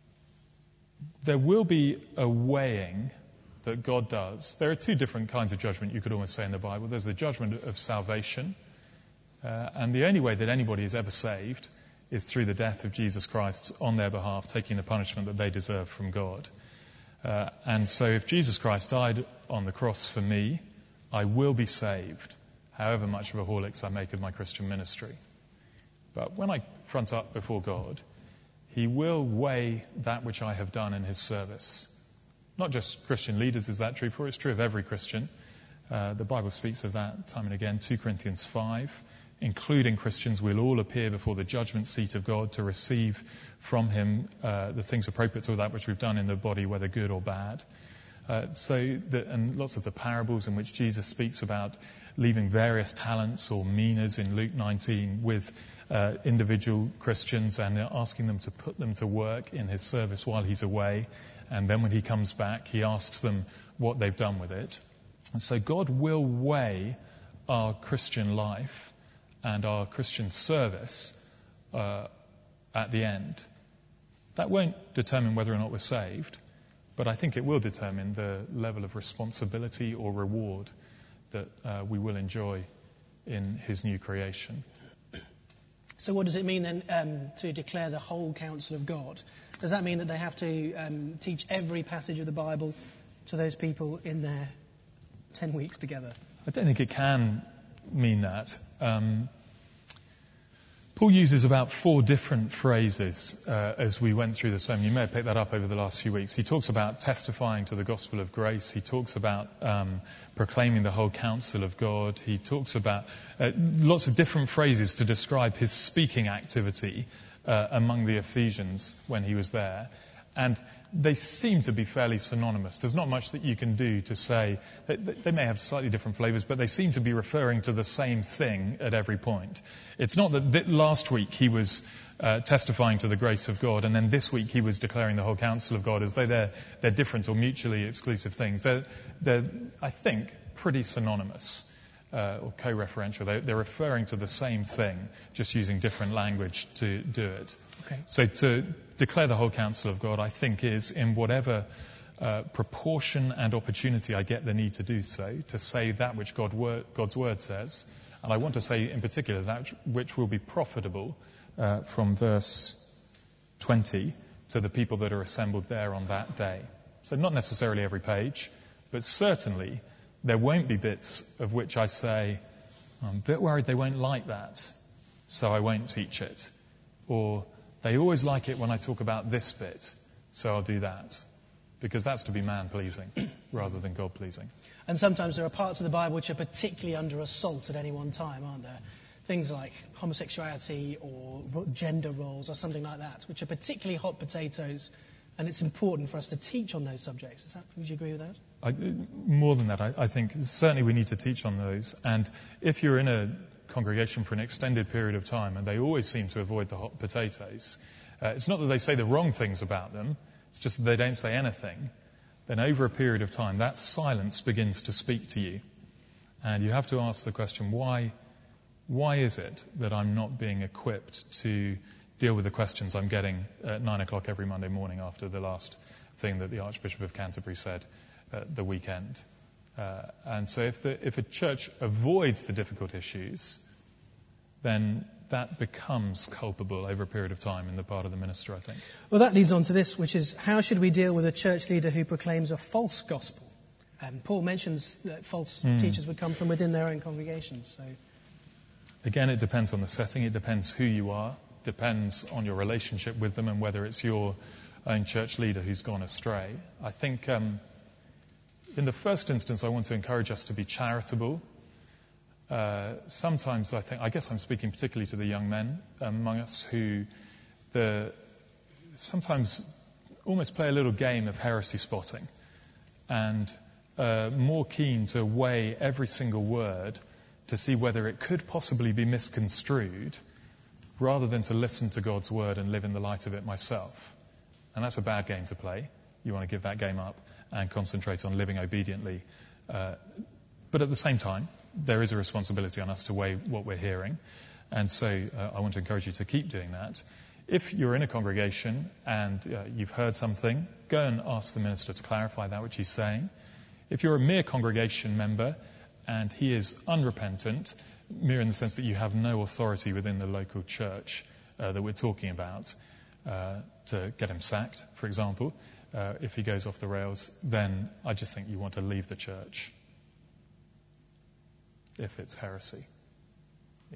Speaker 2: there will be a weighing that God does. There are two different kinds of judgment, you could almost say, in the Bible. There's the judgment of salvation, uh, and the only way that anybody is ever saved is through the death of Jesus Christ on their behalf, taking the punishment that they deserve from God. Uh, and so if Jesus Christ died on the cross for me, I will be saved, however much of a horlicks I make of my Christian ministry. But when I front up before God, He will weigh that which I have done in His service. Not just Christian leaders is that true for, it's true of every Christian. Uh, the Bible speaks of that time and again. Second Corinthians five, including Christians, will all appear before the judgment seat of God to receive from Him uh, the things appropriate to that which we've done in the body, whether good or bad. Uh, so, that, and lots of the parables in which Jesus speaks about leaving various talents or minas in Luke nineteen with uh, individual Christians and asking them to put them to work in His service while He's away. And then when He comes back, He asks them what they've done with it. And so God will weigh our Christian life and our Christian service uh, at the end. That won't determine whether or not we're saved, but I think it will determine the level of responsibility or reward that uh, we will enjoy in His new creation.
Speaker 3: So what does it mean then um, to declare the whole counsel of God? Does that mean that they have to um, teach every passage of the Bible to those people in their ten weeks together?
Speaker 2: I don't think it can mean that. Um, Paul uses about four different phrases uh, as we went through the sermon. You may have picked that up over the last few weeks. He talks about testifying to the gospel of grace. He talks about um, proclaiming the whole counsel of God. He talks about uh, lots of different phrases to describe his speaking activity uh, among the Ephesians when he was there. And they seem to be fairly synonymous. There's not much that you can do to say, they may have slightly different flavors, but they seem to be referring to the same thing at every point. It's not that last week he was uh, testifying to the grace of God, and then this week he was declaring the whole counsel of God, as though they're, they're different or mutually exclusive things. They're, they're, I think, pretty synonymous. uh, or co-referential. They're, they're referring to the same thing, just using different language to do it.
Speaker 3: Okay.
Speaker 2: So to declare the whole counsel of God, I think, is in whatever uh, proportion and opportunity I get the need to do so, to say that which God word, God's word says. And I want to say in particular that which will be profitable uh, from verse twenty to the people that are assembled there on that day. So not necessarily every page, but certainly there won't be bits of which I say, I'm a bit worried they won't like that, so I won't teach it. Or they always like it when I talk about this bit, so I'll do that. Because that's to be man-pleasing rather than God-pleasing.
Speaker 3: And sometimes there are parts of the Bible which are particularly under assault at any one time, aren't there? Things like homosexuality or gender roles or something like that, which are particularly hot potatoes, and it's important for us to teach on those subjects. Is that, would you agree with that?
Speaker 2: I, more than that, I, I think certainly we need to teach on those. And if you're in a congregation for an extended period of time and they always seem to avoid the hot potatoes, uh, it's not that they say the wrong things about them, it's just that they don't say anything. Then over a period of time, that silence begins to speak to you. And you have to ask the question, why, why is it that I'm not being equipped to deal with the questions I'm getting at nine o'clock every Monday morning after the last thing that the Archbishop of Canterbury said at the weekend? Uh, and so if, the, if a church avoids the difficult issues, then that becomes culpable over a period of time in the part of the minister, I think.
Speaker 3: Well, that leads on to this, which is how should we deal with a church leader who proclaims a false gospel? Um, Paul mentions that false mm. teachers would come from within their own congregations. So,
Speaker 2: again, it depends on the setting. It depends who you are. Depends on your relationship with them and whether it's your own church leader who's gone astray. I think um, in the first instance, I want to encourage us to be charitable. Uh, sometimes I think, I guess I'm speaking particularly to the young men among us who the, sometimes almost play a little game of heresy spotting and uh, more keen to weigh every single word to see whether it could possibly be misconstrued rather than to listen to God's word and live in the light of it myself. And that's a bad game to play. You want to give that game up and concentrate on living obediently. Uh, but at the same time, there is a responsibility on us to weigh what we're hearing. And so uh, I want to encourage you to keep doing that. If you're in a congregation and uh, you've heard something, go and ask the minister to clarify that which he's saying. If you're a mere congregation member and he is unrepentant, mere in the sense that you have no authority within the local church uh, that we're talking about, uh, to get him sacked, for example, uh, if he goes off the rails, then I just think you want to leave the church. If it's heresy. Yeah.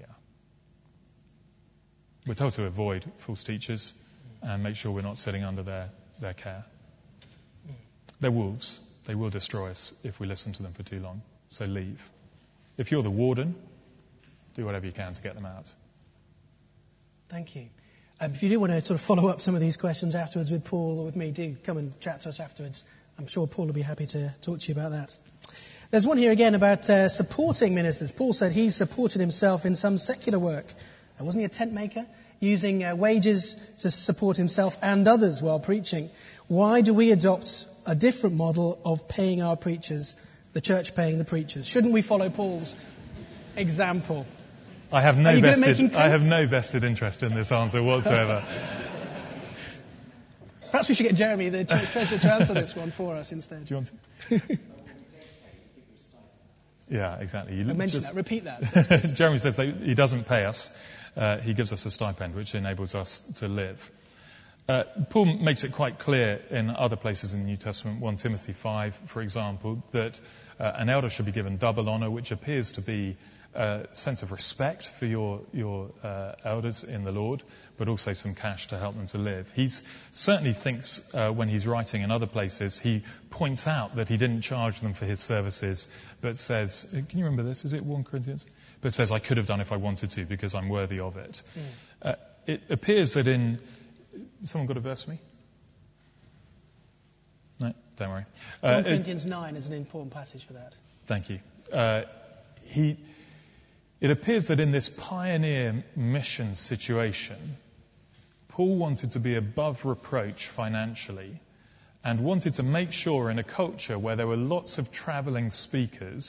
Speaker 2: We're told to avoid false teachers and make sure we're not sitting under their, their care. They're wolves. They will destroy us if we listen to them for too long. So leave. If you're the warden, do whatever you can to get them out.
Speaker 3: Thank you. Um, if you do want to sort of follow up some of these questions afterwards with Paul or with me, do come and chat to us afterwards. I'm sure Paul will be happy to talk to you about that. There's one here again about uh, supporting ministers. Paul said he supported himself in some secular work. Uh, wasn't he a tent maker? Using uh, wages to support himself and others while preaching. Why do we adopt a different model of paying our preachers, the church paying the preachers? Shouldn't we follow Paul's example?
Speaker 2: I have no vested, I have no vested interest in this answer whatsoever.
Speaker 3: Perhaps we should get Jeremy, the treasurer, to answer this one for us instead.
Speaker 2: Do you want to? Yeah, exactly.
Speaker 3: You I mentioned just, that. Repeat that.
Speaker 2: Jeremy says that he doesn't pay us. Uh, he gives us a stipend, which enables us to live. Uh, Paul makes it quite clear in other places in the New Testament, First Timothy five, for example, that uh, an elder should be given double honour, which appears to be a sense of respect for your, your uh, elders in the Lord, but also some cash to help them to live. He certainly thinks uh, when he's writing in other places, he points out that he didn't charge them for his services, but says, can you remember this? Is it First Corinthians? But says, I could have done if I wanted to because I'm worthy of it. Mm. Uh, it appears that in... Someone got a verse for me? No, don't worry.
Speaker 3: Uh, First Corinthians it, nine is an important passage for that.
Speaker 2: Thank you. Uh, he... It appears that in this pioneer mission situation, Paul wanted to be above reproach financially and wanted to make sure in a culture where there were lots of travelling speakers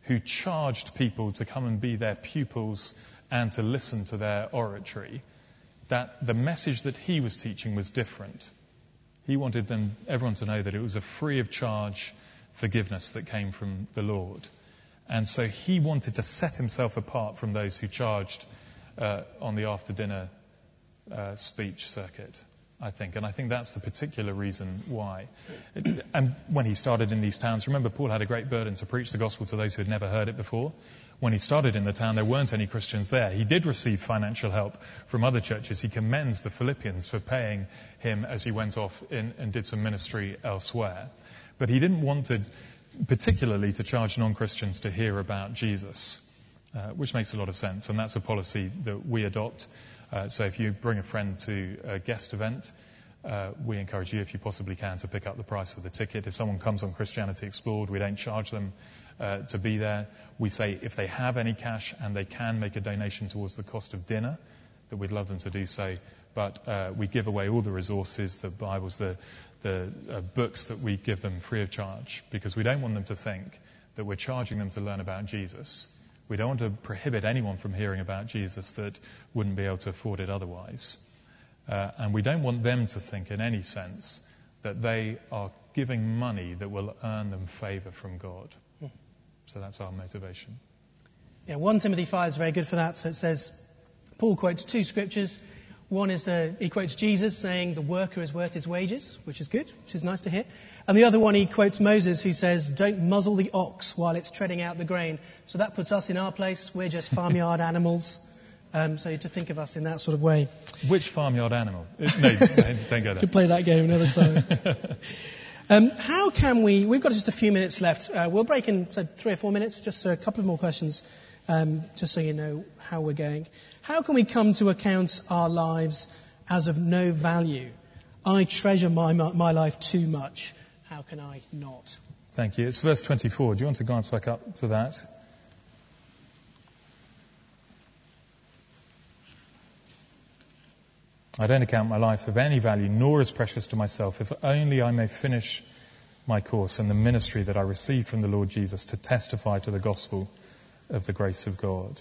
Speaker 2: who charged people to come and be their pupils and to listen to their oratory, that the message that he was teaching was different. He wanted them, everyone to know that it was a free of charge forgiveness that came from the Lord. And so he wanted to set himself apart from those who charged uh, on the after-dinner uh, speech circuit, I think. And I think that's the particular reason why. It, and when he started in these towns, remember, Paul had a great burden to preach the gospel to those who had never heard it before. When he started in the town, there weren't any Christians there. He did receive financial help from other churches. He commends the Philippians for paying him as he went off in, and did some ministry elsewhere. But he didn't want to, particularly to charge non-Christians to hear about Jesus, uh, which makes a lot of sense. And that's a policy that we adopt. Uh, so if you bring a friend to a guest event, uh, we encourage you, if you possibly can, to pick up the price of the ticket. If someone comes on Christianity Explored, we don't charge them uh, to be there. We say if they have any cash and they can make a donation towards the cost of dinner, that we'd love them to do so. But uh, we give away all the resources, the Bibles, the, the uh, books that we give them free of charge, because we don't want them to think that we're charging them to learn about Jesus. We don't want to prohibit anyone from hearing about Jesus that wouldn't be able to afford it otherwise. Uh, and we don't want them to think in any sense that they are giving money that will earn them favour from God. So that's our motivation.
Speaker 3: Yeah, First Timothy five is very good for that. So it says, Paul quotes two scriptures. One is the, he quotes Jesus saying the worker is worth his wages, which is good, which is nice to hear. And the other one, he quotes Moses, who says, don't muzzle the ox while it's treading out the grain. So that puts us in our place. We're just farmyard animals. Um, so to think of us in that sort of way.
Speaker 2: Which farmyard animal? No, don't, don't go there.
Speaker 3: Could play that game another time. um, how can we, we've got just a few minutes left. Uh, we'll break in so three or four minutes, just so a couple of more questions, um, just so you know how we're going. How can we come to account our lives as of no value? I treasure my, my life too much. How can I not?
Speaker 2: Thank you. It's verse twenty-four. Do you want to glance back up to that? I don't account my life of any value, nor as precious to myself, if only I may finish my course and the ministry that I received from the Lord Jesus to testify to the gospel of the grace of God.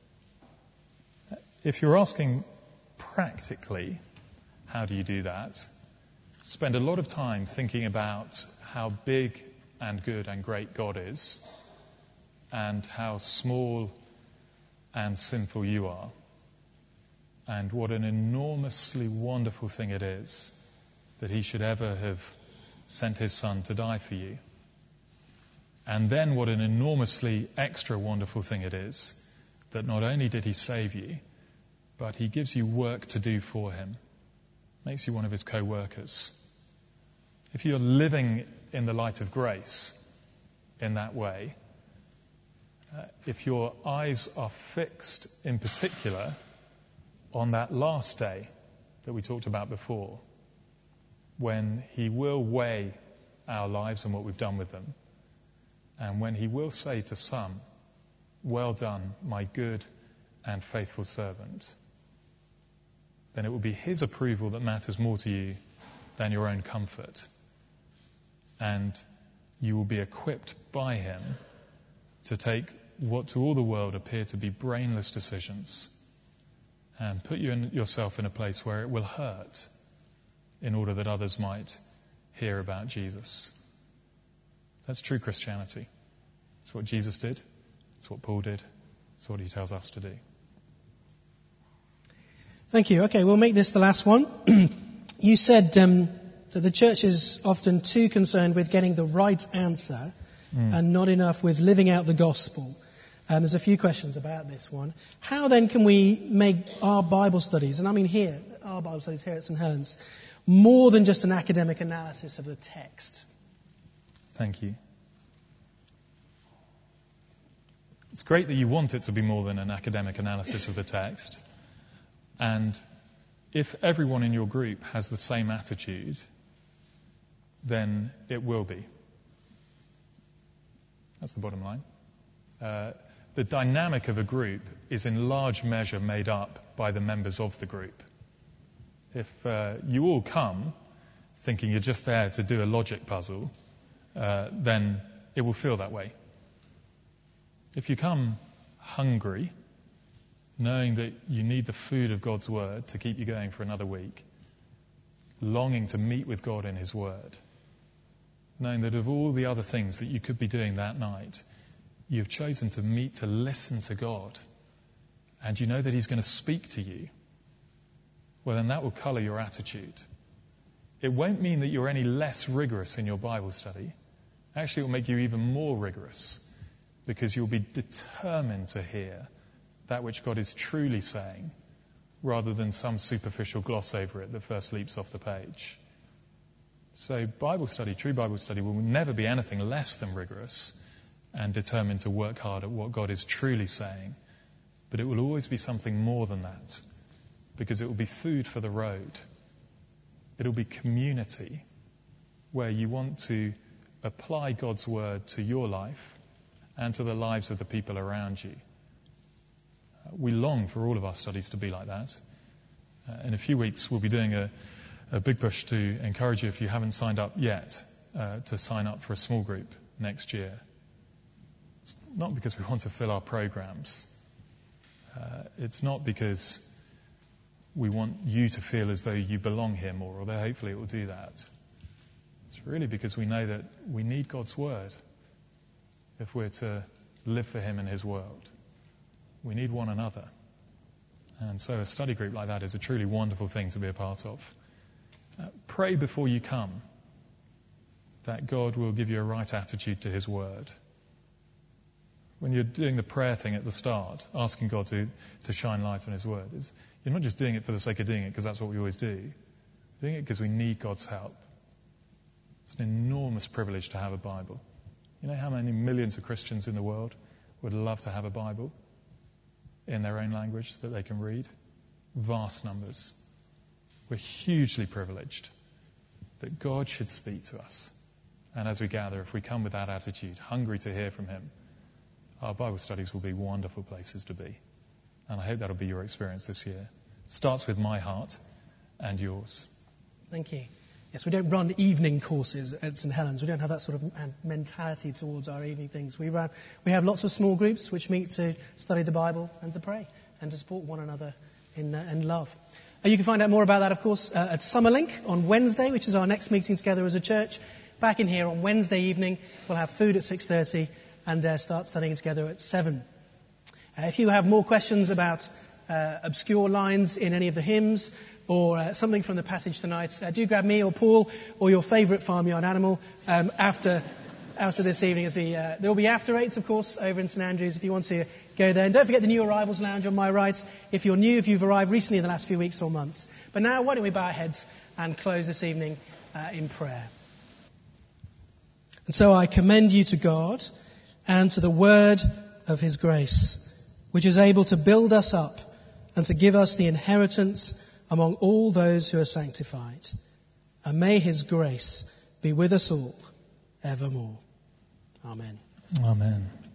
Speaker 2: If you're asking practically, how do you do that? Spend a lot of time thinking about how big and good and great God is, and how small and sinful you are. And what an enormously wonderful thing it is that he should ever have sent his son to die for you. And then what an enormously extra wonderful thing it is that not only did he save you, but he gives you work to do for him. Makes you one of his co-workers. If you're living in the light of grace in that way, uh, if your eyes are fixed in particular on that last day that we talked about before, when he will weigh our lives and what we've done with them, and when he will say to some, well done, my good and faithful servant, then it will be his approval that matters more to you than your own comfort. And you will be equipped by him to take what to all the world appear to be brainless decisions and put you in, yourself in a place where it will hurt in order that others might hear about Jesus. That's true Christianity. It's what Jesus did. It's what Paul did. It's what he tells us to do.
Speaker 3: Thank you. Okay, we'll make this the last one. You said um, that the church is often too concerned with getting the right answer mm. and not enough with living out the gospel. Um, there's a few questions about this one. How then can we make our Bible studies, and I mean here, our Bible studies here at St Helens, more than just an academic analysis of the text?
Speaker 2: Thank you. It's great that you want it to be more than an academic analysis of the text. And if everyone in your group has the same attitude, then it will be. That's the bottom line. Uh, the dynamic of a group is in large measure made up by the members of the group. If uh, you all come thinking you're just there to do a logic puzzle, uh, then it will feel that way. If you come hungry, knowing that you need the food of God's word to keep you going for another week, longing to meet with God in his word, knowing that of all the other things that you could be doing that night, you've chosen to meet to listen to God, and you know that he's going to speak to you, well, then that will colour your attitude. It won't mean that you're any less rigorous in your Bible study. Actually, it will make you even more rigorous, because you'll be determined to hear that which God is truly saying, rather than some superficial gloss over it that first leaps off the page. So Bible study, true Bible study, will never be anything less than rigorous and determined to work hard at what God is truly saying. But it will always be something more than that, because it will be food for the road. It will be community where you want to apply God's word to your life and to the lives of the people around you. We long for all of our studies to be like that. Uh, in a few weeks, we'll be doing a, a big push to encourage you, if you haven't signed up yet, uh, to sign up for a small group next year. It's not because we want to fill our programs. Uh, it's not because we want you to feel as though you belong here more, although hopefully it will do that. It's really because we know that we need God's word if we're to live for him in his world. We need one another. And so a study group like that is a truly wonderful thing to be a part of. Uh, pray before you come that God will give you a right attitude to his word. When you're doing the prayer thing at the start, asking God to, to shine light on his word, it's, you're not just doing it for the sake of doing it because that's what we always do. You're doing it because we need God's help. It's an enormous privilege to have a Bible. You know how many millions of Christians in the world would love to have a Bible in their own language that they can read? Vast numbers. We're hugely privileged that God should speak to us. And as we gather, if we come with that attitude, hungry to hear from him, our Bible studies will be wonderful places to be. And I hope that'll be your experience this year. It starts with my heart and yours.
Speaker 3: Thank you. Yes, we don't run evening courses at St Helens. We don't have that sort of mentality towards our evening things. We run, we have lots of small groups which meet to study the Bible and to pray and to support one another in, uh, in love. Uh, you can find out more about that, of course, uh, at Summerlink on Wednesday, which is our next meeting together as a church. Back in here on Wednesday evening, we'll have food at six thirty and uh, start studying together at seven. Uh, if you have more questions about uh, obscure lines in any of the hymns or uh, something from the passage tonight, uh, do grab me or Paul or your favourite farmyard animal um, after after this evening. As we, uh, there will be after eights, of course, over in St Andrews if you want to go there. And don't forget the new arrivals lounge on my right if you're new, if you've arrived recently in the last few weeks or months. But now, why don't we bow our heads and close this evening uh, in prayer. And so I commend you to God and to the word of his grace, which is able to build us up and to give us the inheritance among all those who are sanctified. And may his grace be with us all evermore. Amen.
Speaker 2: Amen.